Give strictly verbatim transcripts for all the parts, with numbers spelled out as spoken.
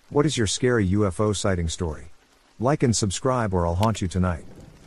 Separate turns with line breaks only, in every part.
What is your scary U F O sighting story? Like and subscribe or I'll haunt you tonight.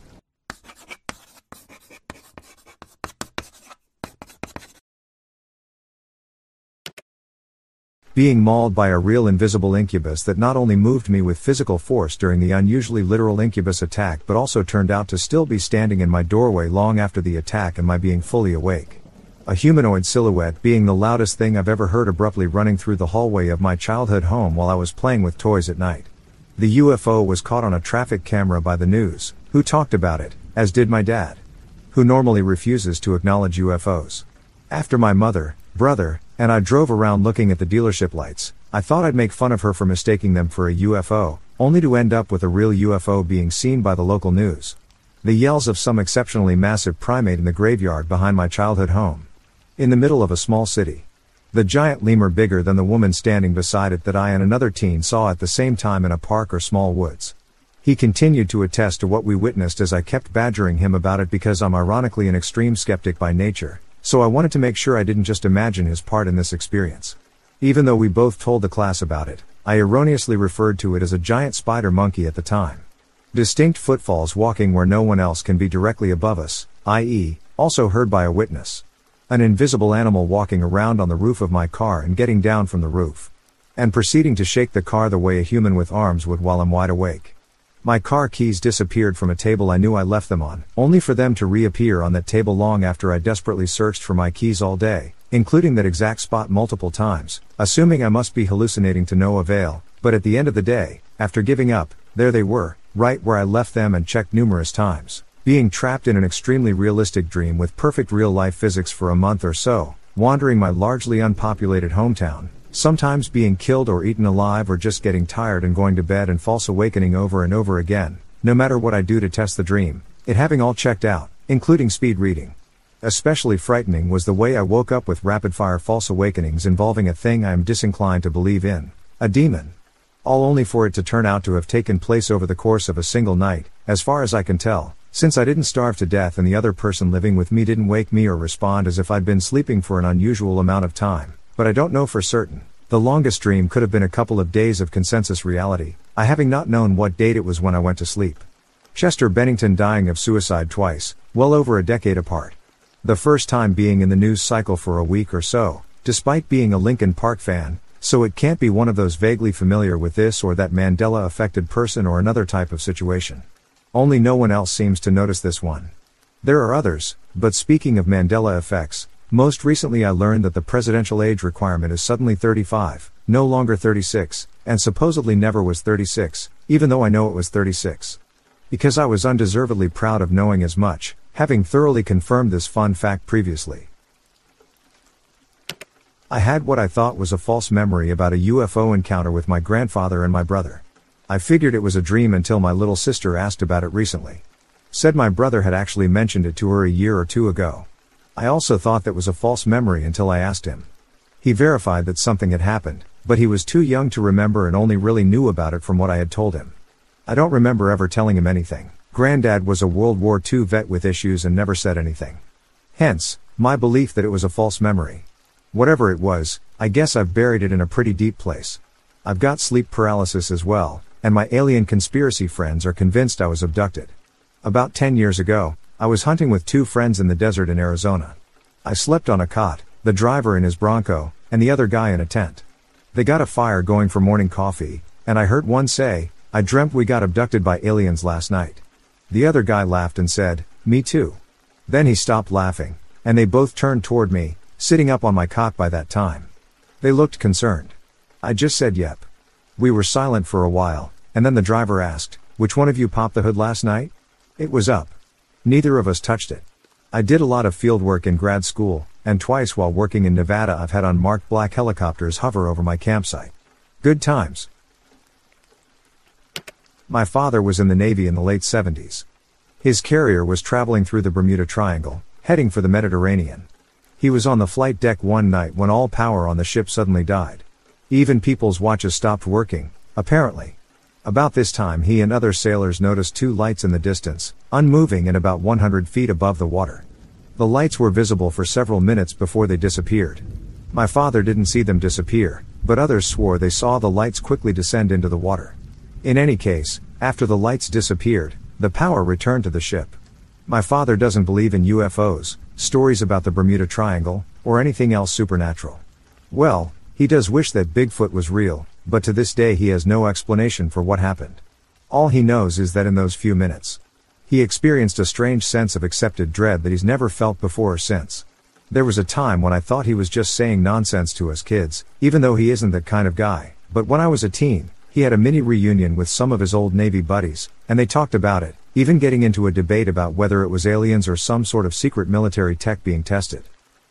Being mauled by a real invisible incubus that not only moved me with physical force during the unusually literal incubus attack but also turned out to still be standing in my doorway long after the attack and my being fully awake. A humanoid silhouette being the loudest thing I've ever heard abruptly running through the hallway of my childhood home while I was playing with toys at night. The U F O was caught on a traffic camera by the news, who talked about it, as did my dad, who normally refuses to acknowledge U F Os. After my mother, brother, and I drove around looking at the dealership lights, I thought I'd make fun of her for mistaking them for a U F O, only to end up with a real U F O being seen by the local news. The yells of some exceptionally massive primate in the graveyard behind my childhood home. In the middle of a small city. The giant lemur bigger than the woman standing beside it that I and another teen saw at the same time in a park or small woods. He continued to attest to what we witnessed as I kept badgering him about it because I'm ironically an extreme skeptic by nature, so I wanted to make sure I didn't just imagine his part in this experience. Even though we both told the class about it, I erroneously referred to it as a giant spider monkey at the time. Distinct footfalls walking where no one else can be directly above us, that is, also heard by a witness. An invisible animal walking around on the roof of my car and getting down from the roof. And proceeding to shake the car the way a human with arms would while I'm wide awake. My car keys disappeared from a table I knew I left them on, only for them to reappear on that table long after I desperately searched for my keys all day, including that exact spot multiple times, assuming I must be hallucinating to no avail, but at the end of the day, after giving up, there they were, right where I left them and checked numerous times. Being trapped in an extremely realistic dream with perfect real-life physics for a month or so, wandering my largely unpopulated hometown, sometimes being killed or eaten alive or just getting tired and going to bed and false awakening over and over again, no matter what I do to test the dream, it having all checked out, including speed reading. Especially frightening was the way I woke up with rapid-fire false awakenings involving a thing I am disinclined to believe in, a demon. All only for it to turn out to have taken place over the course of a single night, as far as I can tell. Since I didn't starve to death and the other person living with me didn't wake me or respond as if I'd been sleeping for an unusual amount of time, but I don't know for certain. The longest dream could have been a couple of days of consensus reality, I having not known what date it was when I went to sleep. Chester Bennington dying of suicide twice, well over a decade apart. The first time being in the news cycle for a week or so, despite being a Linkin Park fan, so it can't be one of those vaguely familiar with this or that Mandela-affected person or another type of situation. Only no one else seems to notice this one. There are others, but speaking of Mandela effects, most recently I learned that the presidential age requirement is suddenly thirty-five, no longer thirty-six, and supposedly never was thirty-six, even though I know it was thirty-six. Because I was undeservedly proud of knowing as much, having thoroughly confirmed this fun fact previously. I had what I thought was a false memory about a U F O encounter with my grandfather and my brother. I figured it was a dream until my little sister asked about it recently. Said my brother had actually mentioned it to her a year or two ago. I also thought that was a false memory until I asked him. He verified that something had happened, but he was too young to remember and only really knew about it from what I had told him. I don't remember ever telling him anything. Granddad was a World War Two vet with issues and never said anything. Hence, my belief that it was a false memory. Whatever it was, I guess I've buried it in a pretty deep place. I've got sleep paralysis as well, and my alien conspiracy friends are convinced I was abducted. About ten years ago, I was hunting with two friends in the desert in Arizona. I slept on a cot, the driver in his Bronco, and the other guy in a tent. They got a fire going for morning coffee, and I heard one say, "I dreamt we got abducted by aliens last night." The other guy laughed and said, "Me too." Then he stopped laughing, and they both turned toward me, sitting up on my cot by that time. They looked concerned. I just said yep. We were silent for a while, and then the driver asked, "Which one of you popped the hood last night?" It was up. Neither of us touched it. I did a lot of field work in grad school, and twice while working in Nevada I've had unmarked black helicopters hover over my campsite. Good times. My father was in the Navy in the late seventies. His carrier was traveling through the Bermuda Triangle, heading for the Mediterranean. He was on the flight deck one night when all power on the ship suddenly died. Even people's watches stopped working, apparently. About this time he and other sailors noticed two lights in the distance, unmoving and about one hundred feet above the water. The lights were visible for several minutes before they disappeared. My father didn't see them disappear, but others swore they saw the lights quickly descend into the water. In any case, after the lights disappeared, the power returned to the ship. My father doesn't believe in U F Os, stories about the Bermuda Triangle, or anything else supernatural. Well, he does wish that Bigfoot was real, but to this day he has no explanation for what happened. All he knows is that in those few minutes, he experienced a strange sense of accepted dread that he's never felt before or since. There was a time when I thought he was just saying nonsense to us kids, even though he isn't that kind of guy, but when I was a teen, he had a mini reunion with some of his old Navy buddies, and they talked about it, even getting into a debate about whether it was aliens or some sort of secret military tech being tested.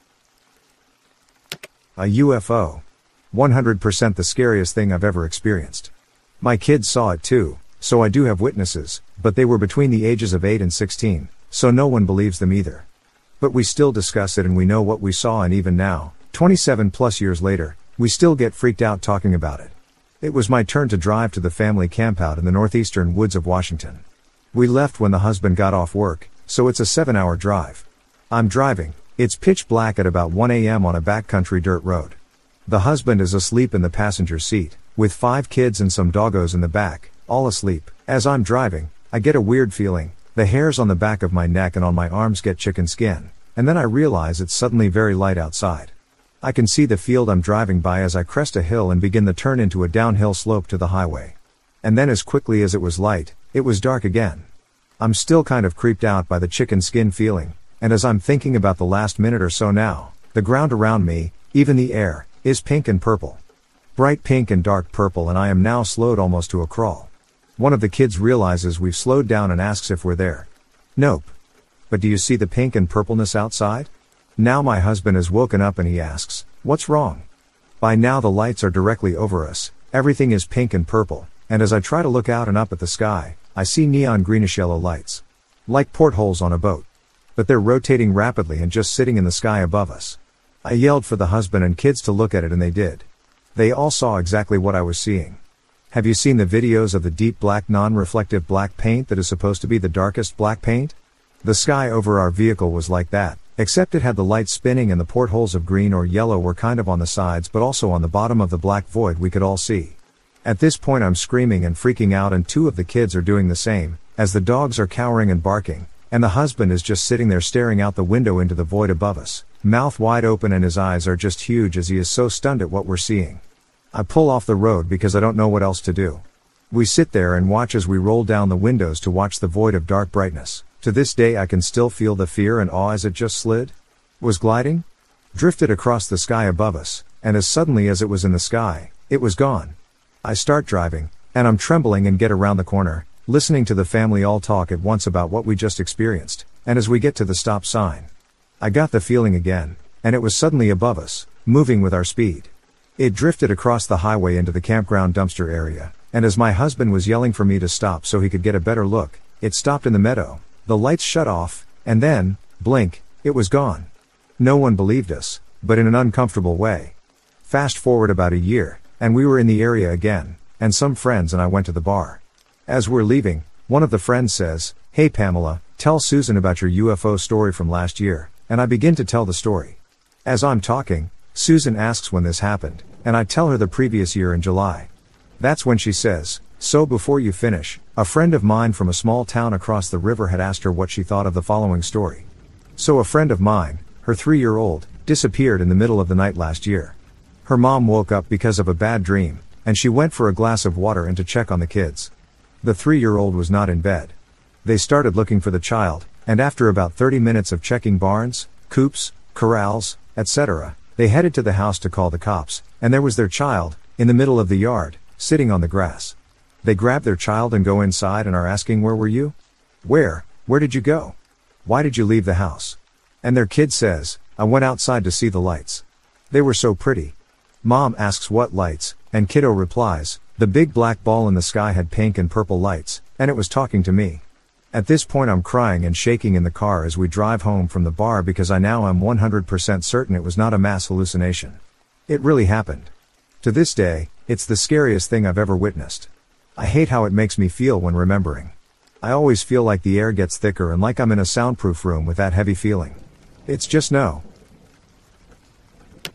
A U F O. one hundred percent the scariest thing I've ever experienced. My kids saw it too, so I do have witnesses, but they were between the ages of eight and sixteen, so no one believes them either. But we still discuss it and we know what we saw, and even now, twenty-seven plus years later, we still get freaked out talking about it. It was my turn to drive to the family campout in the northeastern woods of Washington. We left when the husband got off work, so it's a seven hour drive. I'm driving, it's pitch black at about one a m on a backcountry dirt road. The husband is asleep in the passenger seat, with five kids and some doggos in the back, all asleep. As I'm driving, I get a weird feeling. The hairs on the back of my neck and on my arms get chicken skin, and then I realize it's suddenly very light outside. I can see the field I'm driving by as I crest a hill and begin the turn into a downhill slope to the highway. And then as quickly as it was light, it was dark again. I'm still kind of creeped out by the chicken skin feeling, and as I'm thinking about the last minute or so now, the ground around me, even the air, is pink and purple. Bright pink and dark purple, and I am now slowed almost to a crawl. One of the kids realizes we've slowed down and asks if we're there. Nope. But do you see the pink and purpleness outside? Now my husband has woken up and he asks, what's wrong? By now the lights are directly over us, everything is pink and purple, and as I try to look out and up at the sky, I see neon greenish yellow lights. Like portholes on a boat. But they're rotating rapidly and just sitting in the sky above us. I yelled for the husband and kids to look at it and they did. They all saw exactly what I was seeing. Have you seen the videos of the deep black non-reflective black paint that is supposed to be the darkest black paint? The sky over our vehicle was like that, except it had the lights spinning and the portholes of green or yellow were kind of on the sides but also on the bottom of the black void we could all see. At this point I'm screaming and freaking out and two of the kids are doing the same, as the dogs are cowering and barking, and the husband is just sitting there staring out the window into the void above us, mouth wide open, and his eyes are just huge as he is so stunned at what we're seeing. I pull off the road because I don't know what else to do. We sit there and watch as we roll down the windows to watch the void of dark brightness. To this day I can still feel the fear and awe as it just slid, was gliding, drifted across the sky above us, and as suddenly as it was in the sky, it was gone. I start driving, and I'm trembling and get around the corner, listening to the family all talk at once about what we just experienced, and as we get to the stop sign, I got the feeling again, and it was suddenly above us, moving with our speed. It drifted across the highway into the campground dumpster area, and as my husband was yelling for me to stop so he could get a better look, it stopped in the meadow, the lights shut off, and then, blink, it was gone. No one believed us, but in an uncomfortable way. Fast forward about a year, and we were in the area again, and some friends and I went to the bar. As we're leaving, one of the friends says, "Hey Pamela, tell Susan about your U F O story from last year," and I begin to tell the story. As I'm talking, Susan asks when this happened, and I tell her the previous year in July. That's when she says, "So before you finish, a friend of mine from a small town across the river had asked her what she thought of the following story. So a friend of mine, her three-year-old, disappeared in the middle of the night last year. Her mom woke up because of a bad dream, and she went for a glass of water and to check on the kids. The three-year-old was not in bed. They started looking for the child, and after about thirty minutes of checking barns, coops, corrals, et cetera, they headed to the house to call the cops, and there was their child, in the middle of the yard, sitting on the grass. They grab their child and go inside and are asking, "Where were you? Where, where did you go? Why did you leave the house?" And their kid says, "I went outside to see the lights. They were so pretty." Mom asks what lights, and kiddo replies, "The big black ball in the sky had pink and purple lights, and it was talking to me." At this point I'm crying and shaking in the car as we drive home from the bar because I now am one hundred percent certain it was not a mass hallucination. It really happened. To this day, it's the scariest thing I've ever witnessed. I hate how it makes me feel when remembering. I always feel like the air gets thicker and like I'm in a soundproof room with that heavy feeling. It's just no.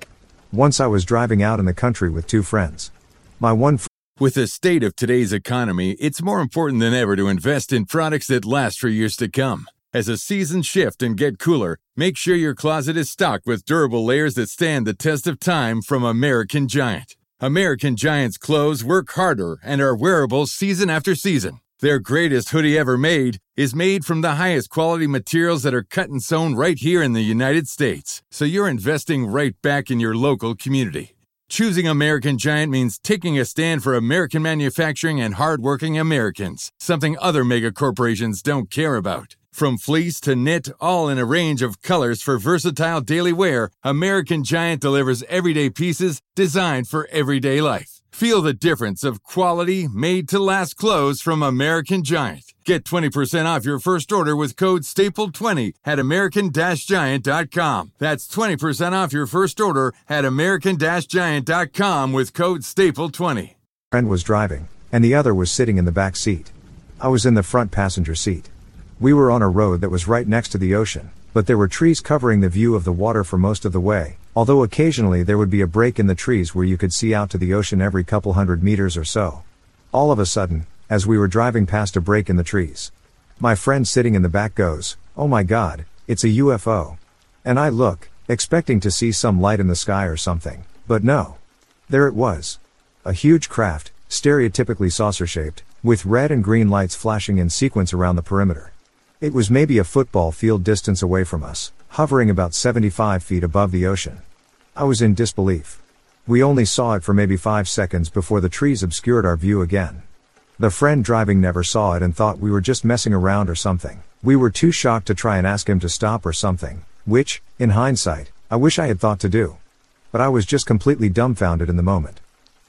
Once I was driving out in the country with two friends. My one friend.
With the state of today's economy, it's more important than ever to invest in products that last for years to come. As the seasons shift and get cooler, make sure your closet is stocked with durable layers that stand the test of time from American Giant. American Giant's clothes work harder and are wearable season after season. Their greatest hoodie ever made is made from the highest quality materials that are cut and sewn right here in the United States. So you're investing right back in your local community. Choosing American Giant means taking a stand for American manufacturing and hardworking Americans, something other mega corporations don't care about. From fleece to knit, all in a range of colors for versatile daily wear, American Giant delivers everyday pieces designed for everyday life. Feel the difference of quality, made-to-last clothes from American Giant. Get twenty percent off your first order with code staple twenty at american giant dot com. That's twenty percent off your first order at american giant dot com with code staple twenty.
Friend was driving, and the other was sitting in the back seat. I was in the front passenger seat. We were on a road that was right next to the ocean, but there were trees covering the view of the water for most of the way, although occasionally there would be a break in the trees where you could see out to the ocean every couple hundred meters or so. All of a sudden, as we were driving past a break in the trees, my friend sitting in the back goes, "Oh my God, it's a U F O." And I look, expecting to see some light in the sky or something, but no. There it was. A huge craft, stereotypically saucer-shaped, with red and green lights flashing in sequence around the perimeter. It was maybe a football field distance away from us, hovering about seventy-five feet above the ocean. I was in disbelief. We only saw it for maybe five seconds before the trees obscured our view again. The friend driving never saw it and thought we were just messing around or something. We were too shocked to try and ask him to stop or something, which, in hindsight, I wish I had thought to do. But I was just completely dumbfounded in the moment.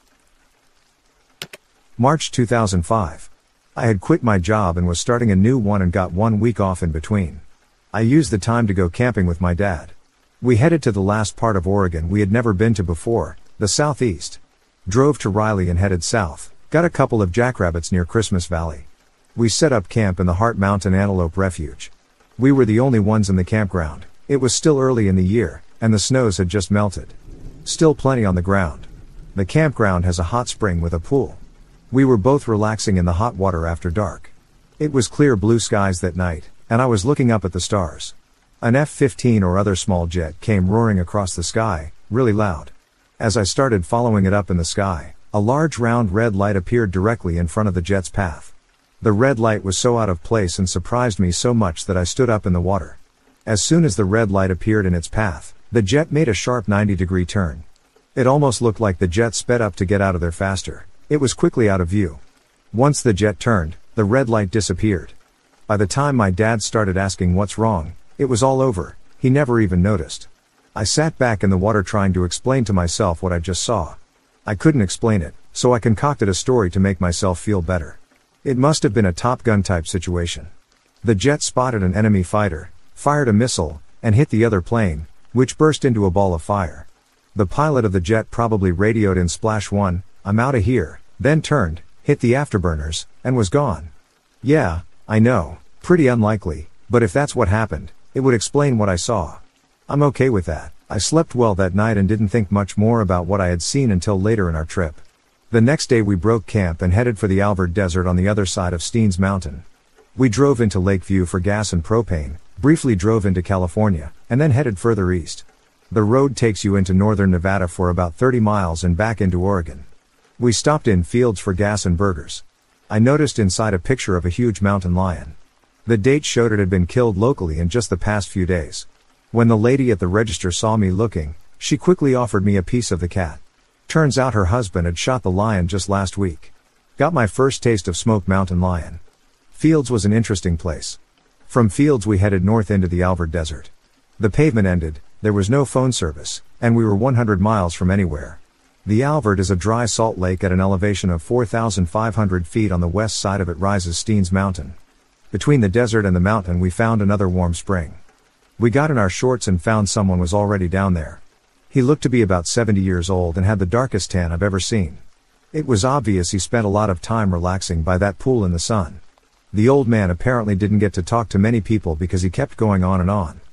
March two thousand five. I had quit my job and was starting a new one and got one week off in between. I used the time to go camping with my dad. We headed to the last part of Oregon we had never been to before, the southeast. Drove to Riley and headed south, got a couple of jackrabbits near Christmas Valley. We set up camp in the Heart Mountain Antelope Refuge. We were the only ones in the campground. It was still early in the year, and the snows had just melted. Still plenty on the ground. The campground has a hot spring with a pool. We were both relaxing in the hot water after dark. It was clear blue skies that night, and I was looking up at the stars. An F fifteen or other small jet came roaring across the sky, really loud. As I started following it up in the sky, a large round red light appeared directly in front of the jet's path. The red light was so out of place and surprised me so much that I stood up in the water. As soon as the red light appeared in its path, the jet made a sharp ninety degree turn. It almost looked like the jet sped up to get out of there faster. It was quickly out of view. Once the jet turned, the red light disappeared. By the time my dad started asking what's wrong, it was all over. He never even noticed. I sat back in the water trying to explain to myself what I just saw. I couldn't explain it, so I concocted a story to make myself feel better. It must have been a Top Gun type situation. The jet spotted an enemy fighter, fired a missile, and hit the other plane, which burst into a ball of fire. The pilot of the jet probably radioed in splash one, "I'm outta here," then turned, hit the afterburners, and was gone. Yeah, I know, pretty unlikely, but if that's what happened, it would explain what I saw. I'm okay with that. I slept well that night and didn't think much more about what I had seen until later in our trip. The next day we broke camp and headed for the Alvord Desert on the other side of Steens Mountain. We drove into Lakeview for gas and propane, briefly drove into California, and then headed further east. The road takes you into northern Nevada for about thirty miles and back into Oregon. We stopped in Fields for gas and burgers. I noticed inside a picture of a huge mountain lion. The date showed it had been killed locally in just the past few days. When the lady at the register saw me looking, she quickly offered me a piece of the cat. Turns out her husband had shot the lion just last week. Got my first taste of smoked mountain lion. Fields was an interesting place. From Fields we headed north into the Alvord Desert. The pavement ended, there was no phone service, and we were one hundred miles from anywhere. The Alvord is a dry salt lake at an elevation of four thousand five hundred feet. On the west side of it rises Steens Mountain. Between the desert and the mountain we found another warm spring. We got in our shorts and found someone was already down there. He looked to be about seventy years old and had the darkest tan I've ever seen. It was obvious he spent a lot of time relaxing by that pool in the sun. The old man apparently didn't get to talk to many people because he kept going on and on.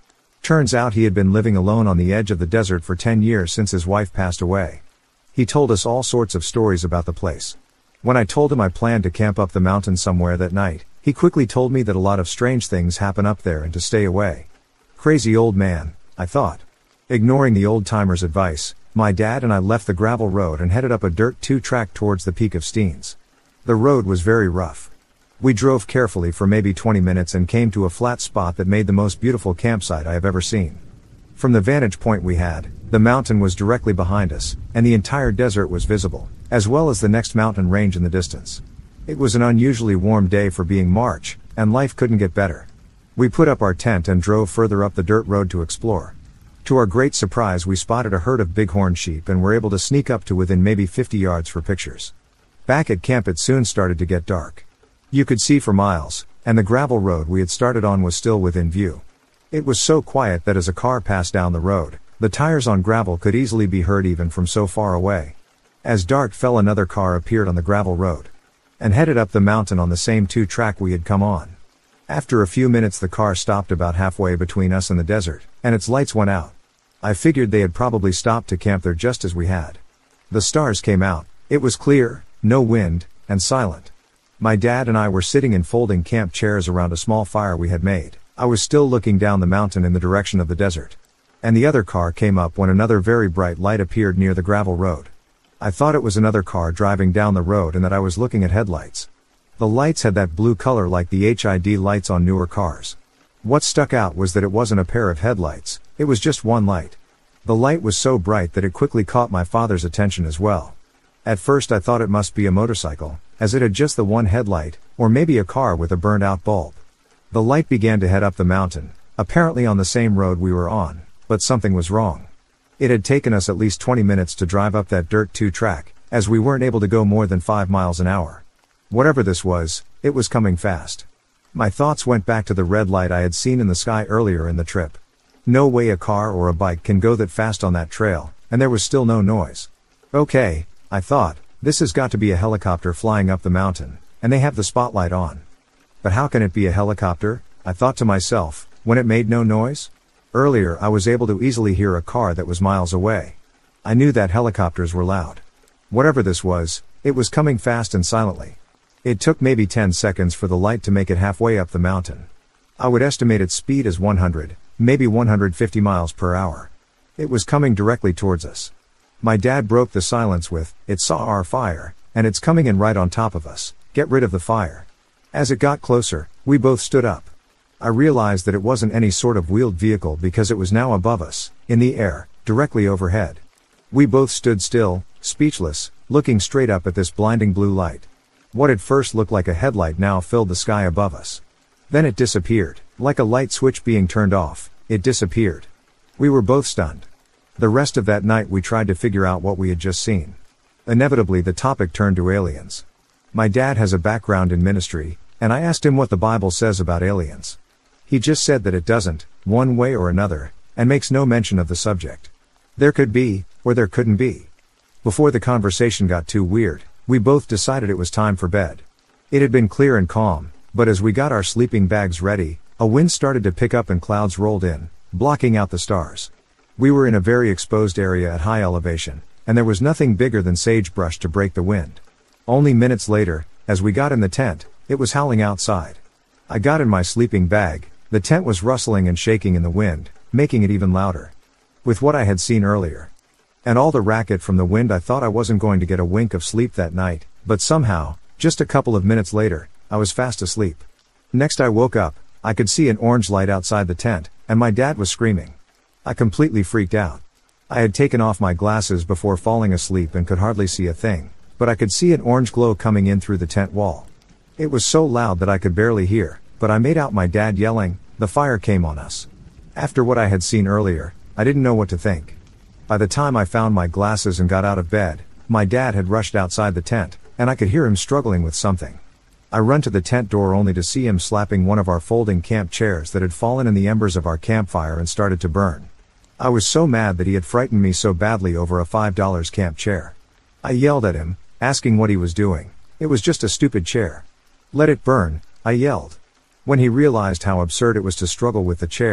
Turns out he had been living alone on the edge of the desert for ten years since his wife passed away. He told us all sorts of stories about the place. When I told him I planned to camp up the mountain somewhere that night, he quickly told me that a lot of strange things happen up there and to stay away. Crazy old man, I thought. Ignoring the old-timer's advice, my dad and I left the gravel road and headed up a dirt two-track towards the peak of Steens. The road was very rough. We drove carefully for maybe twenty minutes and came to a flat spot that made the most beautiful campsite I have ever seen. From the vantage point we had, the mountain was directly behind us, and the entire desert was visible, as well as the next mountain range in the distance. It was an unusually warm day for being March, and life couldn't get better. We put up our tent and drove further up the dirt road to explore. To our great surprise, we spotted a herd of bighorn sheep and were able to sneak up to within maybe fifty yards for pictures. Back at camp it soon started to get dark. You could see for miles, and the gravel road we had started on was still within view. It was so quiet that as a car passed down the road, the tires on gravel could easily be heard even from so far away. As dark fell, another car appeared on the gravel road and headed up the mountain on the same two-track we had come on. After a few minutes the car stopped about halfway between us and the desert, and its lights went out. I figured they had probably stopped to camp there just as we had. The stars came out, it was clear, no wind, and silent. My dad and I were sitting in folding camp chairs around a small fire we had made. I was still looking down the mountain in the direction of the desert. And the other car came up when another very bright light appeared near the gravel road. I thought it was another car driving down the road and that I was looking at headlights. The lights had that blue color like the H I D lights on newer cars. What stuck out was that it wasn't a pair of headlights, it was just one light. The light was so bright that it quickly caught my father's attention as well. At first I thought it must be a motorcycle, as it had just the one headlight, or maybe a car with a burned out bulb. The light began to head up the mountain, apparently on the same road we were on, but something was wrong. It had taken us at least twenty minutes to drive up that dirt two-track, as we weren't able to go more than five miles an hour. Whatever this was, it was coming fast. My thoughts went back to the red light I had seen in the sky earlier in the trip. No way a car or a bike can go that fast on that trail, and there was still no noise. Okay, I thought, this has got to be a helicopter flying up the mountain, and they have the spotlight on. But how can it be a helicopter, I thought to myself, when it made no noise? Earlier I was able to easily hear a car that was miles away. I knew that helicopters were loud. Whatever this was, it was coming fast and silently. It took maybe ten seconds for the light to make it halfway up the mountain. I would estimate its speed as one hundred, maybe one hundred fifty miles per hour. It was coming directly towards us. My dad broke the silence with, "It saw our fire, and it's coming in right on top of us, get rid of the fire." As it got closer, we both stood up. I realized that it wasn't any sort of wheeled vehicle because it was now above us, in the air, directly overhead. We both stood still, speechless, looking straight up at this blinding blue light. What at first looked like a headlight now filled the sky above us. Then it disappeared, like a light switch being turned off, it disappeared. We were both stunned. The rest of that night we tried to figure out what we had just seen. Inevitably the topic turned to aliens. My dad has a background in ministry, and I asked him what the Bible says about aliens. He just said that it doesn't, one way or another, and makes no mention of the subject. There could be, or there couldn't be. Before the conversation got too weird, we both decided it was time for bed. It had been clear and calm, but as we got our sleeping bags ready, a wind started to pick up and clouds rolled in, blocking out the stars. We were in a very exposed area at high elevation, and there was nothing bigger than sagebrush to break the wind. Only minutes later, as we got in the tent, it was howling outside. I got in my sleeping bag, the tent was rustling and shaking in the wind, making it even louder. With what I had seen earlier, and all the racket from the wind, I thought I wasn't going to get a wink of sleep that night, but somehow, just a couple of minutes later, I was fast asleep. Next I woke up, I could see an orange light outside the tent, and my dad was screaming. I completely freaked out. I had taken off my glasses before falling asleep and could hardly see a thing, but I could see an orange glow coming in through the tent wall. It was so loud that I could barely hear, but I made out my dad yelling, "The fire came on us." After what I had seen earlier, I didn't know what to think. By the time I found my glasses and got out of bed, my dad had rushed outside the tent, and I could hear him struggling with something. I run to the tent door only to see him slapping one of our folding camp chairs that had fallen in the embers of our campfire and started to burn. I was so mad that he had frightened me so badly over a five dollar camp chair. I yelled at him, asking what he was doing. It was just a stupid chair. "Let it burn," I yelled. When he realized how absurd it was to struggle with the chair,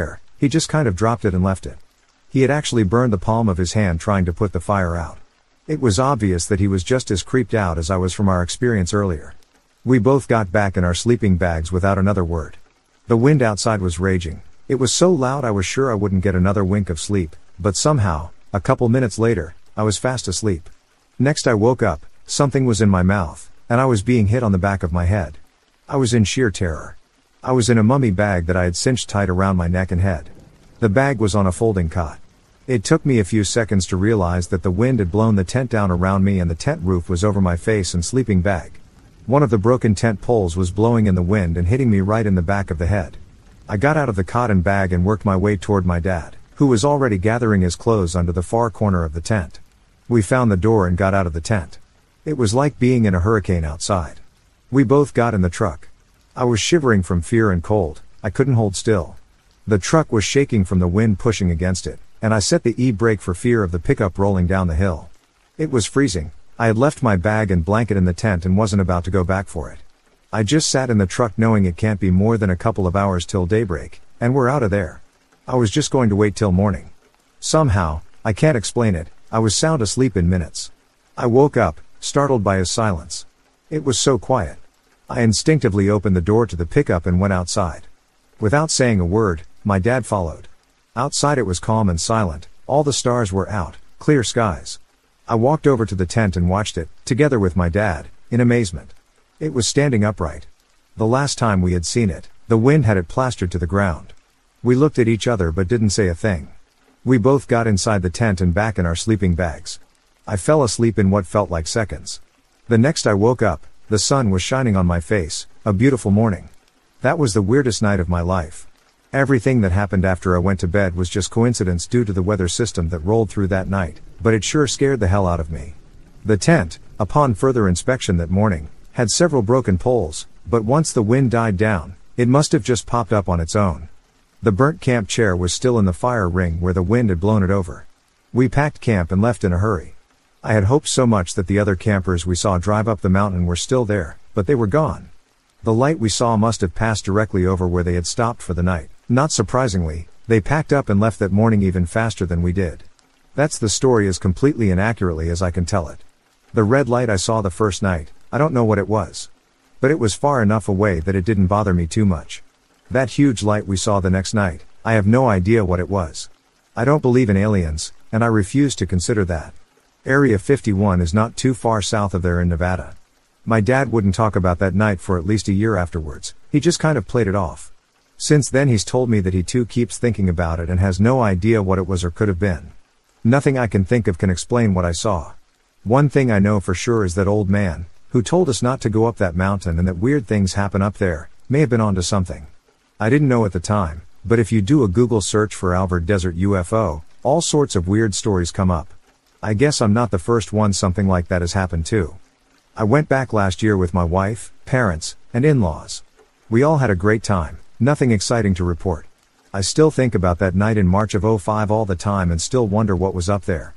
He just kind of dropped it and left it. He had actually burned the palm of his hand trying to put the fire out. It was obvious that he was just as creeped out as I was from our experience earlier. We both got back in our sleeping bags without another word. The wind outside was raging. It was so loud I was sure I wouldn't get another wink of sleep, but somehow, a couple minutes later, I was fast asleep. Next I woke up, something was in my mouth, and I was being hit on the back of my head. I was in sheer terror. I was in a mummy bag that I had cinched tight around my neck and head. The bag was on a folding cot. It took me a few seconds to realize that the wind had blown the tent down around me and the tent roof was over my face and sleeping bag. One of the broken tent poles was blowing in the wind and hitting me right in the back of the head. I got out of the cot and bag and worked my way toward my dad, who was already gathering his clothes under the far corner of the tent. We found the door and got out of the tent. It was like being in a hurricane outside. We both got in the truck. I was shivering from fear and cold. I couldn't hold still. The truck was shaking from the wind pushing against it, and I set the e-brake for fear of the pickup rolling down the hill. It was freezing. I had left my bag and blanket in the tent and wasn't about to go back for it. I just sat in the truck knowing it can't be more than a couple of hours till daybreak, and we're out of there. I was just going to wait till morning. Somehow, I can't explain it, I was sound asleep in minutes. I woke up, startled by his silence. It was so quiet. I instinctively opened the door to the pickup and went outside. Without saying a word, my dad followed. Outside it was calm and silent, all the stars were out, clear skies. I walked over to the tent and watched it, together with my dad, in amazement. It was standing upright. The last time we had seen it, the wind had it plastered to the ground. We looked at each other but didn't say a thing. We both got inside the tent and back in our sleeping bags. I fell asleep in what felt like seconds. The next I woke up, the sun was shining on my face, a beautiful morning. That was the weirdest night of my life. Everything that happened after I went to bed was just coincidence due to the weather system that rolled through that night, but it sure scared the hell out of me. The tent, upon further inspection that morning, had several broken poles, but once the wind died down, it must have just popped up on its own. The burnt camp chair was still in the fire ring where the wind had blown it over. We packed camp and left in a hurry. I had hoped so much that the other campers we saw drive up the mountain were still there, but they were gone. The light we saw must have passed directly over where they had stopped for the night. Not surprisingly, they packed up and left that morning even faster than we did. That's the story as completely and accurately as I can tell it. The red light I saw the first night, I don't know what it was. But it was far enough away that it didn't bother me too much. That huge light we saw the next night, I have no idea what it was. I don't believe in aliens, and I refuse to consider that. Area fifty-one is not too far south of there in Nevada. My dad wouldn't talk about that night for at least a year afterwards, he just kind of played it off. Since then he's told me that he too keeps thinking about it and has no idea what it was or could have been. Nothing I can think of can explain what I saw. One thing I know for sure is that old man, who told us not to go up that mountain and that weird things happen up there, may have been onto something. I didn't know at the time, but if you do a Google search for Alvord Desert U F O, all sorts of weird stories come up. I guess I'm not the first one something like that has happened to. I went back last year with my wife, parents, and in-laws. We all had a great time, nothing exciting to report. I still think about that night in March of oh five all the time and still wonder what was up there.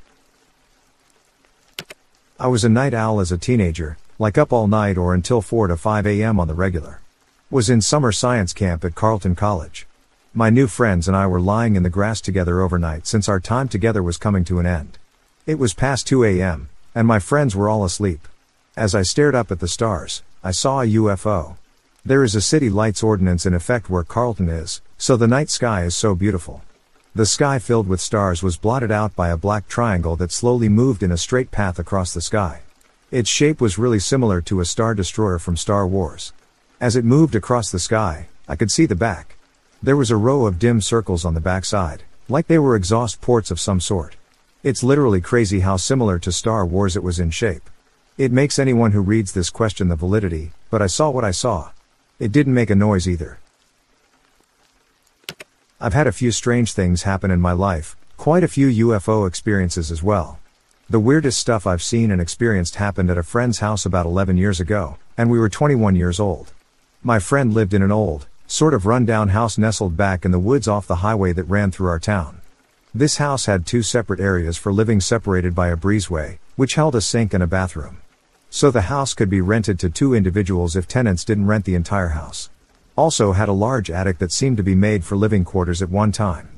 I was a night owl as a teenager, like up all night or until four to five a m on the regular. Was in summer science camp at Carleton College. My new friends and I were lying in the grass together overnight since our time together was coming to an end. It was past two a m, and my friends were all asleep. As I stared up at the stars, I saw a U F O. There is a city lights ordinance in effect where Carleton is, so the night sky is so beautiful. The sky filled with stars was blotted out by a black triangle that slowly moved in a straight path across the sky. Its shape was really similar to a Star Destroyer from Star Wars. As it moved across the sky, I could see the back. There was a row of dim circles on the backside, like they were exhaust ports of some sort. It's literally crazy how similar to Star Wars it was in shape. It makes anyone who reads this question the validity, but I saw what I saw. It didn't make a noise either. I've had a few strange things happen in my life, quite a few U F O experiences as well. The weirdest stuff I've seen and experienced happened at a friend's house about eleven years ago, and we were twenty-one years old. My friend lived in an old, sort of run-down house nestled back in the woods off the highway that ran through our town. This house had two separate areas for living separated by a breezeway, which held a sink and a bathroom. So the house could be rented to two individuals if tenants didn't rent the entire house. Also had a large attic that seemed to be made for living quarters at one time.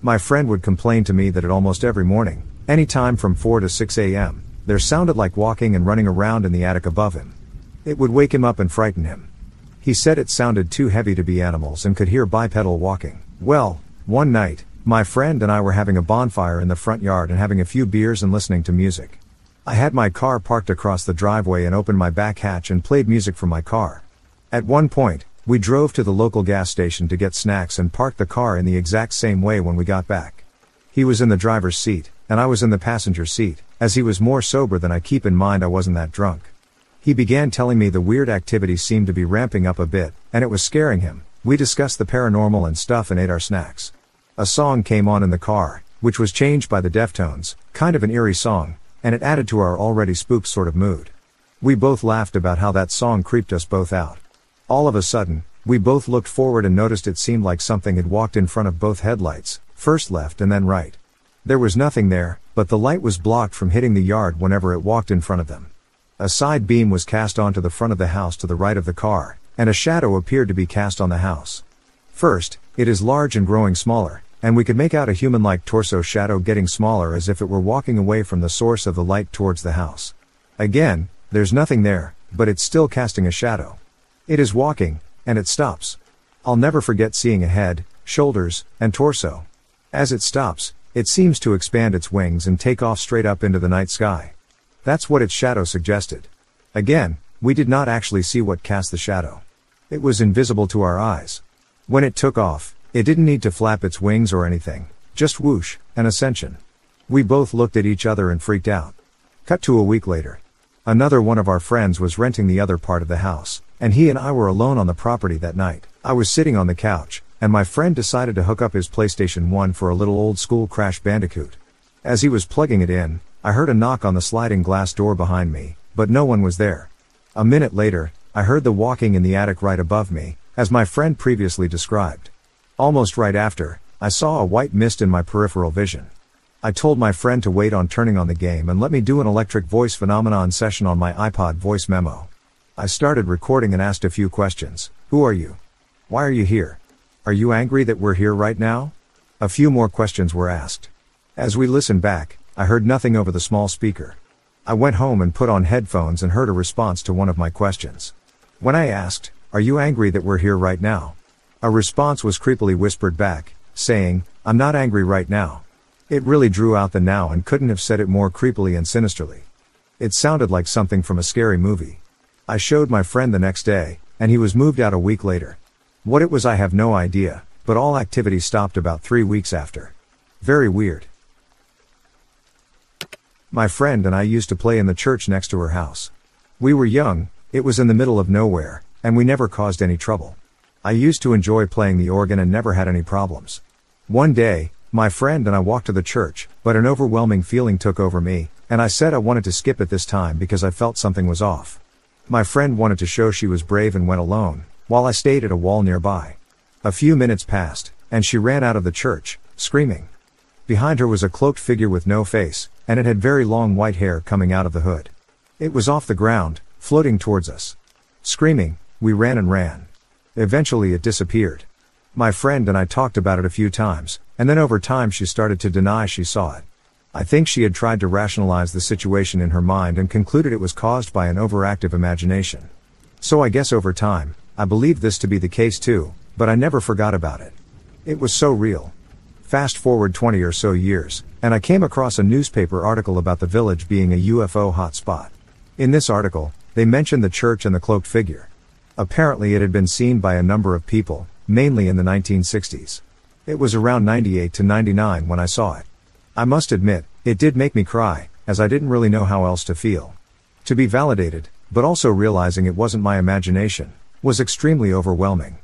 My friend would complain to me that at almost every morning, any time from four to six a m, there sounded like walking and running around in the attic above him. It would wake him up and frighten him. He said it sounded too heavy to be animals and could hear bipedal walking. Well, one night, my friend and I were having a bonfire in the front yard and having a few beers and listening to music. I had my car parked across the driveway and opened my back hatch and played music from my car. At one point, we drove to the local gas station to get snacks and parked the car in the exact same way when we got back. He was in the driver's seat, and I was in the passenger seat, as he was more sober than I. Keep in mind I wasn't that drunk. He began telling me the weird activity seemed to be ramping up a bit, and it was scaring him. We discussed the paranormal and stuff and ate our snacks. A song came on in the car, which was changed by the Deftones, kind of an eerie song, and it added to our already spooked sort of mood. We both laughed about how that song creeped us both out. All of a sudden, we both looked forward and noticed it seemed like something had walked in front of both headlights, first left and then right. There was nothing there, but the light was blocked from hitting the yard whenever it walked in front of them. A side beam was cast onto the front of the house to the right of the car, and a shadow appeared to be cast on the house. First, it is large and growing smaller, and we could make out a human-like torso shadow getting smaller as if it were walking away from the source of the light towards the house. Again, there's nothing there, but it's still casting a shadow. It is walking, and it stops. I'll never forget seeing a head, shoulders, and torso. As it stops, it seems to expand its wings and take off straight up into the night sky. That's what its shadow suggested. Again, we did not actually see what cast the shadow. It was invisible to our eyes. When it took off, it didn't need to flap its wings or anything, just whoosh, an ascension. We both looked at each other and freaked out. Cut to a week later. Another one of our friends was renting the other part of the house, and he and I were alone on the property that night. I was sitting on the couch, and my friend decided to hook up his PlayStation one for a little old school Crash Bandicoot. As he was plugging it in, I heard a knock on the sliding glass door behind me, but no one was there. A minute later, I heard the walking in the attic right above me, as my friend previously described. Almost right after, I saw a white mist in my peripheral vision. I told my friend to wait on turning on the game and let me do an electric voice phenomenon session on my iPod voice memo. I started recording and asked a few questions. Who are you? Why are you here? Are you angry that we're here right now? A few more questions were asked. As we listened back, I heard nothing over the small speaker. I went home and put on headphones and heard a response to one of my questions. When I asked, "Are you angry that we're here right now?" a response was creepily whispered back, saying, "I'm not angry right now." It really drew out the now and couldn't have said it more creepily and sinisterly. It sounded like something from a scary movie. I showed my friend the next day, and he was moved out a week later. What it was I have no idea, but all activity stopped about three weeks after. Very weird. My friend and I used to play in the church next to her house. We were young, it was in the middle of nowhere, and we never caused any trouble. I used to enjoy playing the organ and never had any problems. One day, my friend and I walked to the church, but an overwhelming feeling took over me, and I said I wanted to skip it this time because I felt something was off. My friend wanted to show she was brave and went alone, while I stayed at a wall nearby. A few minutes passed, and she ran out of the church, screaming. Behind her was a cloaked figure with no face, and it had very long white hair coming out of the hood. It was off the ground, floating towards us. Screaming, we ran and ran. Eventually it disappeared. My friend and I talked about it a few times, and then over time she started to deny she saw it. I think she had tried to rationalize the situation in her mind and concluded it was caused by an overactive imagination. So I guess over time, I believed this to be the case too, but I never forgot about it. It was so real. Fast forward twenty or so years, and I came across a newspaper article about the village being a U F O hotspot. In this article, they mentioned the church and the cloaked figure. Apparently it had been seen by a number of people, mainly in the nineteen sixties. It was around ninety-eight to ninety-nine when I saw it. I must admit, it did make me cry, as I didn't really know how else to feel. To be validated, but also realizing it wasn't my imagination, was extremely overwhelming.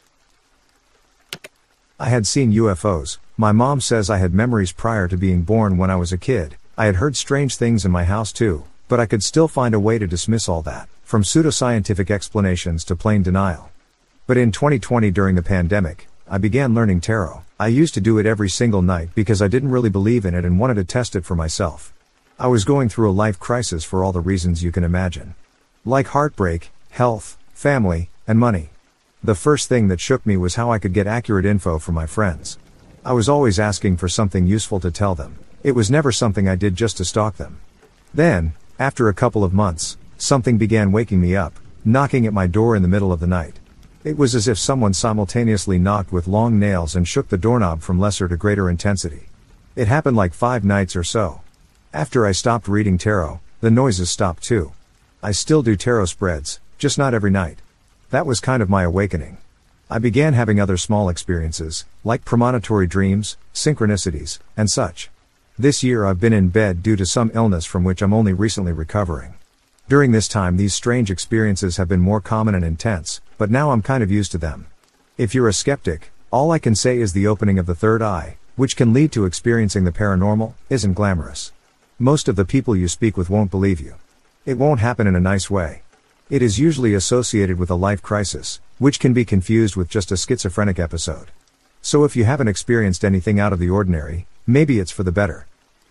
I had seen U F Os. My mom says I had memories prior to being born when I was a kid. I had heard strange things in my house too, but I could still find a way to dismiss all that, from pseudoscientific explanations to plain denial. But in twenty twenty during the pandemic, I began learning tarot. I used to do it every single night because I didn't really believe in it and wanted to test it for myself. I was going through a life crisis for all the reasons you can imagine. Like heartbreak, health, family, and money. The first thing that shook me was how I could get accurate info from my friends. I was always asking for something useful to tell them. It was never something I did just to stalk them. Then, after a couple of months, something began waking me up, knocking at my door in the middle of the night. It was as if someone simultaneously knocked with long nails and shook the doorknob from lesser to greater intensity. It happened like five nights or so. After I stopped reading tarot, the noises stopped too. I still do tarot spreads, just not every night. That was kind of my awakening. I began having other small experiences, like premonitory dreams, synchronicities, and such. This year I've been in bed due to some illness from which I'm only recently recovering. During this time these strange experiences have been more common and intense, but now I'm kind of used to them. If you're a skeptic, all I can say is the opening of the third eye, which can lead to experiencing the paranormal, isn't glamorous. Most of the people you speak with won't believe you. It won't happen in a nice way. It is usually associated with a life crisis, which can be confused with just a schizophrenic episode. So if you haven't experienced anything out of the ordinary, maybe it's for the better.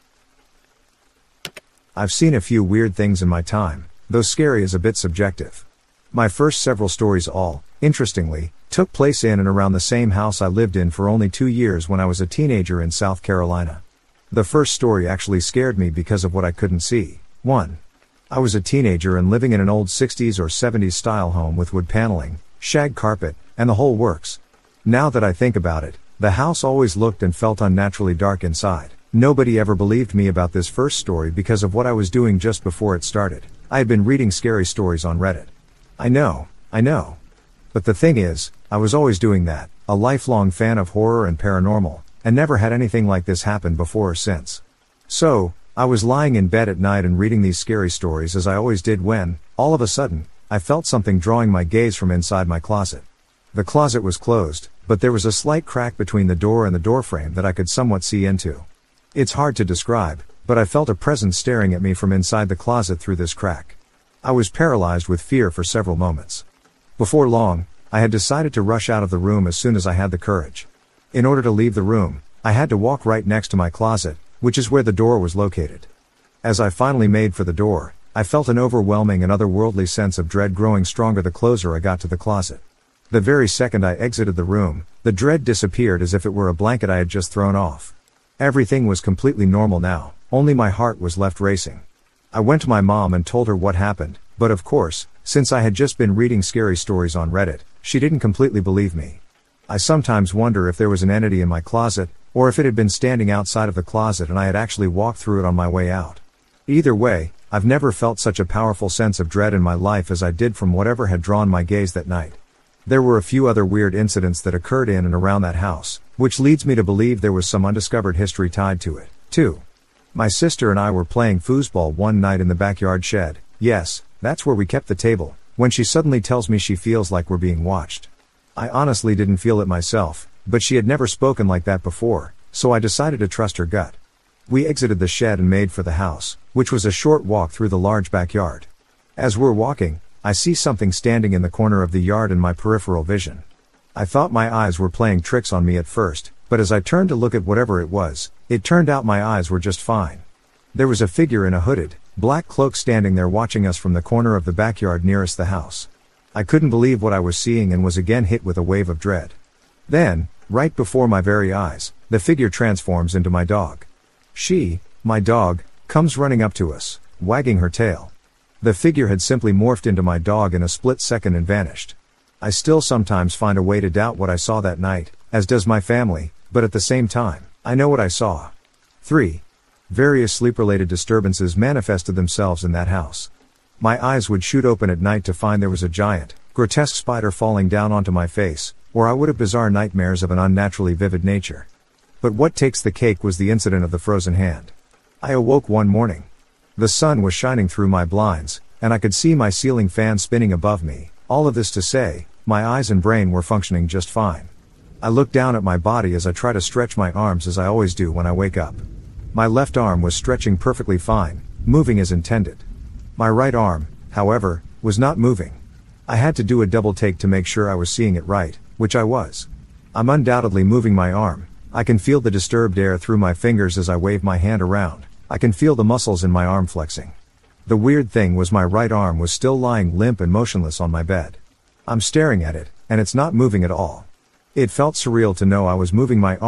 I've seen a few weird things in my time, though scary is a bit subjective. My first several stories all, interestingly, took place in and around the same house I lived in for only two years when I was a teenager in South Carolina. The first story actually scared me because of what I couldn't see. one. I was a teenager and living in an old sixties or seventies style home with wood paneling, shag carpet, and the whole works. Now that I think about it, the house always looked and felt unnaturally dark inside. Nobody ever believed me about this first story because of what I was doing just before it started. I had been reading scary stories on Reddit. I know, I know. But the thing is, I was always doing that, a lifelong fan of horror and paranormal, and never had anything like this happen before or since. So, I was lying in bed at night and reading these scary stories as I always did when, all of a sudden, I felt something drawing my gaze from inside my closet. The closet was closed, but there was a slight crack between the door and the doorframe that I could somewhat see into. It's hard to describe, but I felt a presence staring at me from inside the closet through this crack. I was paralyzed with fear for several moments. Before long, I had decided to rush out of the room as soon as I had the courage. In order to leave the room, I had to walk right next to my closet, which is where the door was located. As I finally made for the door, I felt an overwhelming and otherworldly sense of dread growing stronger the closer I got to the closet. The very second I exited the room, the dread disappeared as if it were a blanket I had just thrown off. Everything was completely normal now, only my heart was left racing. I went to my mom and told her what happened, but of course, since I had just been reading scary stories on Reddit, she didn't completely believe me. I sometimes wonder if there was an entity in my closet, or if it had been standing outside of the closet and I had actually walked through it on my way out. Either way, I've never felt such a powerful sense of dread in my life as I did from whatever had drawn my gaze that night. There were a few other weird incidents that occurred in and around that house, which leads me to believe there was some undiscovered history tied to it, too. My sister and I were playing foosball one night in the backyard shed, yes, that's where we kept the table, when she suddenly tells me she feels like we're being watched. I honestly didn't feel it myself, but she had never spoken like that before, so I decided to trust her gut. We exited the shed and made for the house, which was a short walk through the large backyard. As we're walking, I see something standing in the corner of the yard in my peripheral vision. I thought my eyes were playing tricks on me at first, but as I turned to look at whatever it was, it turned out my eyes were just fine. There was a figure in a hooded, black cloak standing there watching us from the corner of the backyard nearest the house. I couldn't believe what I was seeing and was again hit with a wave of dread. Then, right before my very eyes, the figure transforms into my dog. She, my dog, comes running up to us, wagging her tail. The figure had simply morphed into my dog in a split second and vanished. I still sometimes find a way to doubt what I saw that night, as does my family, but at the same time, I know what I saw. three. Various sleep-related disturbances manifested themselves in that house. My eyes would shoot open at night to find there was a giant, grotesque spider falling down onto my face, or I would have bizarre nightmares of an unnaturally vivid nature. But what takes the cake was the incident of the frozen hand. I awoke one morning. The sun was shining through my blinds, and I could see my ceiling fan spinning above me. All of this to say, my eyes and brain were functioning just fine. I looked down at my body as I try to stretch my arms as I always do when I wake up. My left arm was stretching perfectly fine, moving as intended. My right arm, however, was not moving. I had to do a double take to make sure I was seeing it right, which I was. I'm undoubtedly moving my arm. I can feel the disturbed air through my fingers as I wave my hand around. I can feel the muscles in my arm flexing. The weird thing was my right arm was still lying limp and motionless on my bed. I'm staring at it, and it's not moving at all. It felt surreal to know I was moving my arm,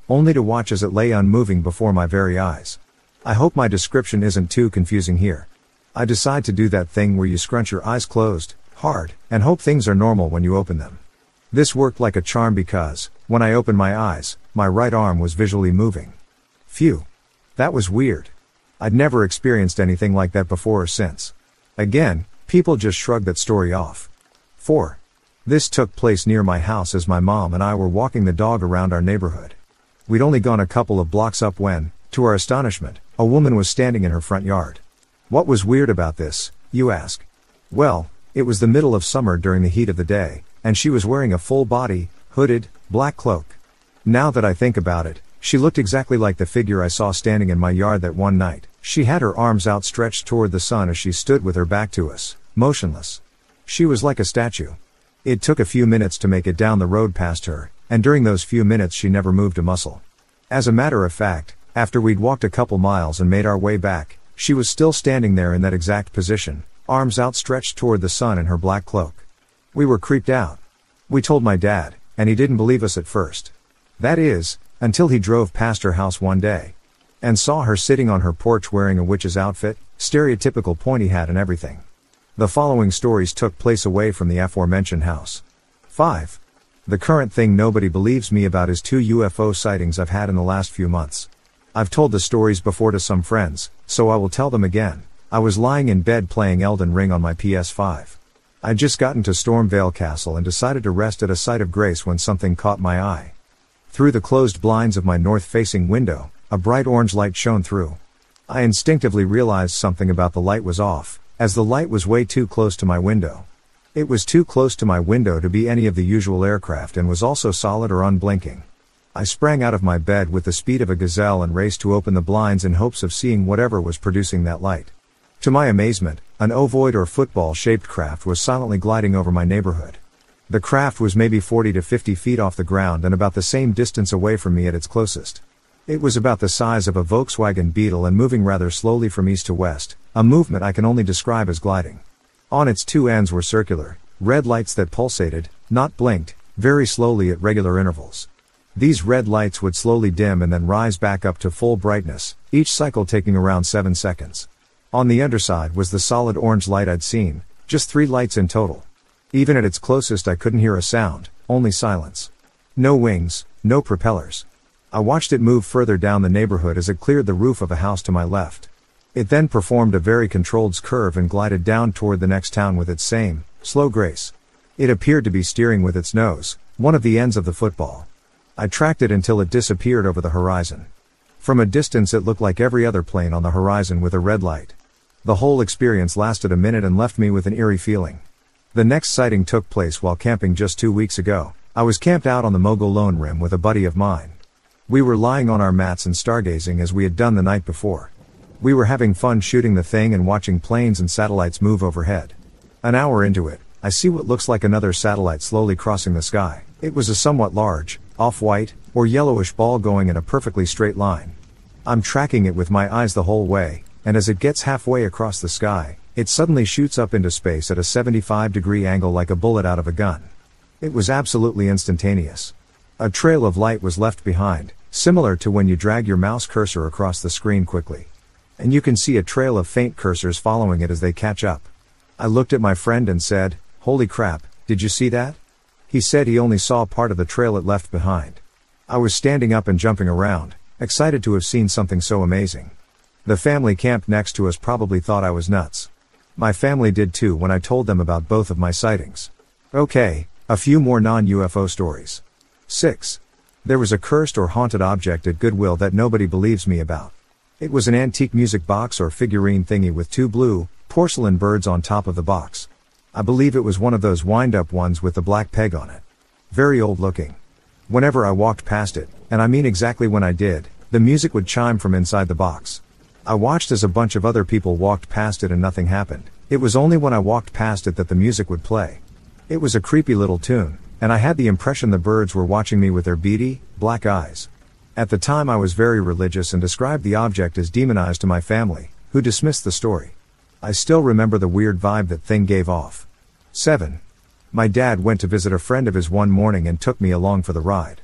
only to watch as it lay unmoving before my very eyes. I hope my description isn't too confusing here. I decide to do that thing where you scrunch your eyes closed, hard, and hope things are normal when you open them. This worked like a charm because, when I opened my eyes, my right arm was visually moving. Phew. That was weird. I'd never experienced anything like that before or since. Again, people just shrugged that story off. four. This took place near my house as my mom and I were walking the dog around our neighborhood. We'd only gone a couple of blocks up when, to our astonishment, a woman was standing in her front yard. What was weird about this, you ask? Well, it was the middle of summer during the heat of the day, and she was wearing a full-body, hooded, black cloak. Now that I think about it, she looked exactly like the figure I saw standing in my yard that one night. She had her arms outstretched toward the sun as she stood with her back to us, motionless. She was like a statue. It took a few minutes to make it down the road past her, and during those few minutes she never moved a muscle. As a matter of fact, after we'd walked a couple miles and made our way back, she was still standing there in that exact position, arms outstretched toward the sun in her black cloak. We were creeped out. We told my dad, and he didn't believe us at first. That is, until he drove past her house one day and saw her sitting on her porch wearing a witch's outfit, stereotypical pointy hat and everything. The following stories took place away from the aforementioned house. five. The current thing nobody believes me about is two U F O sightings I've had in the last few months. I've told the stories before to some friends, so I will tell them again. I was lying in bed playing Elden Ring on my P S five. I'd just gotten to Stormvale Castle and decided to rest at a site of grace when something caught my eye. Through the closed blinds of my north-facing window, a bright orange light shone through. I instinctively realized something about the light was off, as the light was way too close to my window. It was too close to my window to be any of the usual aircraft and was also solid or unblinking. I sprang out of my bed with the speed of a gazelle and raced to open the blinds in hopes of seeing whatever was producing that light. To my amazement, an ovoid or football-shaped craft was silently gliding over my neighborhood. The craft was maybe forty to fifty feet off the ground and about the same distance away from me at its closest. It was about the size of a Volkswagen Beetle and moving rather slowly from east to west, a movement I can only describe as gliding. On its two ends were circular, red lights that pulsated, not blinked, very slowly at regular intervals. These red lights would slowly dim and then rise back up to full brightness, each cycle taking around seven seconds. On the underside was the solid orange light I'd seen, just three lights in total. Even at its closest I couldn't hear a sound, only silence. No wings, no propellers. I watched it move further down the neighborhood as it cleared the roof of a house to my left. It then performed a very controlled curve and glided down toward the next town with its same, slow grace. It appeared to be steering with its nose, one of the ends of the football. I tracked it until it disappeared over the horizon. From a distance it looked like every other plane on the horizon with a red light. The whole experience lasted a minute and left me with an eerie feeling. The next sighting took place while camping just two weeks ago. I was camped out on the Mogul Lone Rim with a buddy of mine. We were lying on our mats and stargazing as we had done the night before. We were having fun shooting the thing and watching planes and satellites move overhead. An hour into it, I see what looks like another satellite slowly crossing the sky. It was a somewhat large, off-white, or yellowish ball going in a perfectly straight line. I'm tracking it with my eyes the whole way, and as it gets halfway across the sky, it suddenly shoots up into space at a seventy-five degree angle like a bullet out of a gun. It was absolutely instantaneous. A trail of light was left behind, similar to when you drag your mouse cursor across the screen quickly. And you can see a trail of faint cursors following it as they catch up. I looked at my friend and said, "Holy crap, did you see that?" He said he only saw part of the trail it left behind. I was standing up and jumping around, excited to have seen something so amazing. The family camped next to us probably thought I was nuts. My family did too when I told them about both of my sightings. Okay, a few more non-U F O stories. six. There was a cursed or haunted object at Goodwill that nobody believes me about. It was an antique music box or figurine thingy with two blue, porcelain birds on top of the box. I believe it was one of those wind-up ones with the black peg on it. Very old looking. Whenever I walked past it, and I mean exactly when I did, the music would chime from inside the box. I watched as a bunch of other people walked past it and nothing happened. It was only when I walked past it that the music would play. It was a creepy little tune, and I had the impression the birds were watching me with their beady, black eyes. At the time I was very religious and described the object as demonized to my family, who dismissed the story. I still remember the weird vibe that thing gave off. seven. My dad went to visit a friend of his one morning and took me along for the ride.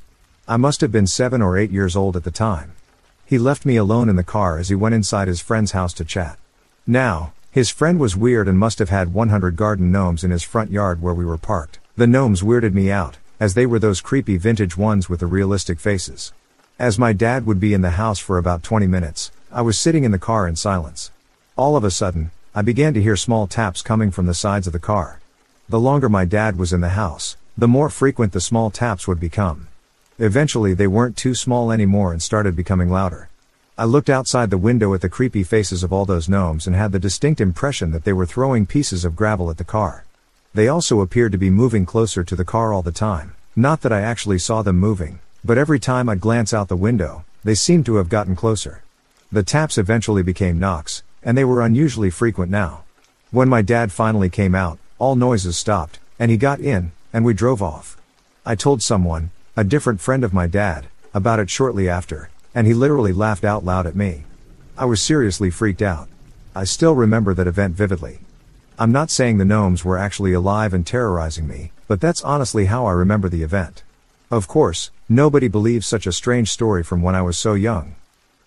I must have been seven or eight years old at the time. He left me alone in the car as he went inside his friend's house to chat. Now, his friend was weird and must have had one hundred garden gnomes in his front yard where we were parked. The gnomes weirded me out, as they were those creepy vintage ones with the realistic faces. As my dad would be in the house for about twenty minutes, I was sitting in the car in silence. All of a sudden, I began to hear small taps coming from the sides of the car. The longer my dad was in the house, the more frequent the small taps would become. Eventually they weren't too small anymore and started becoming louder. I looked outside the window at the creepy faces of all those gnomes and had the distinct impression that they were throwing pieces of gravel at the car. They also appeared to be moving closer to the car all the time. Not that I actually saw them moving, but every time I'd glance out the window, they seemed to have gotten closer. The taps eventually became knocks, and they were unusually frequent now. When my dad finally came out, all noises stopped, and he got in, and we drove off. I told someone, a different friend of my dad, about it shortly after, and he literally laughed out loud at me. I was seriously freaked out. I still remember that event vividly. I'm not saying the gnomes were actually alive and terrorizing me, but that's honestly how I remember the event. Of course, nobody believes such a strange story from when I was so young.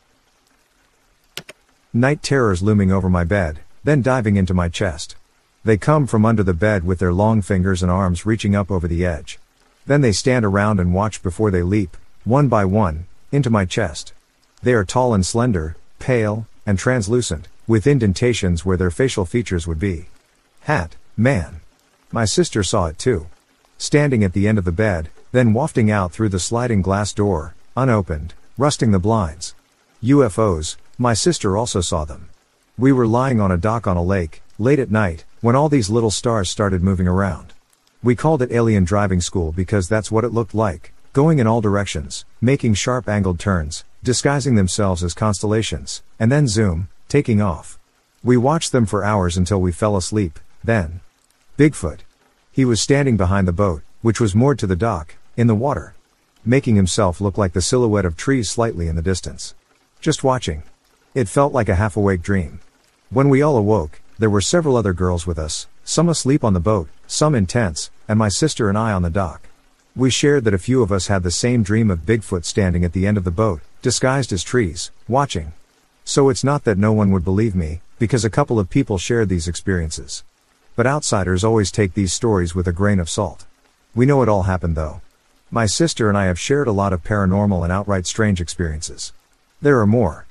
Night terrors looming over my bed, then diving into my chest. They come from under the bed with their long fingers and arms reaching up over the edge. Then they stand around and watch before they leap, one by one, into my chest. They are tall and slender, pale, and translucent, with indentations where their facial features would be. Hat, man. My sister saw it too. Standing at the end of the bed, then wafting out through the sliding glass door, unopened, rusting the blinds. U F Os, my sister also saw them. We were lying on a dock on a lake, late at night, when all these little stars started moving around. We called it alien driving school because that's what it looked like, going in all directions, making sharp angled turns, disguising themselves as constellations, and then zoom, taking off. We watched them for hours until we fell asleep, then. Bigfoot. He was standing behind the boat, which was moored to the dock, in the water, making himself look like the silhouette of trees slightly in the distance. Just watching. It felt like a half-awake dream. When we all awoke, there were several other girls with us, some asleep on the boat, some in tents, and my sister and I on the dock. We shared that a few of us had the same dream of Bigfoot standing at the end of the boat, disguised as trees, watching. So it's not that no one would believe me, because a couple of people shared these experiences. But outsiders always take these stories with a grain of salt. We know it all happened though. My sister and I have shared a lot of paranormal and outright strange experiences. There are more.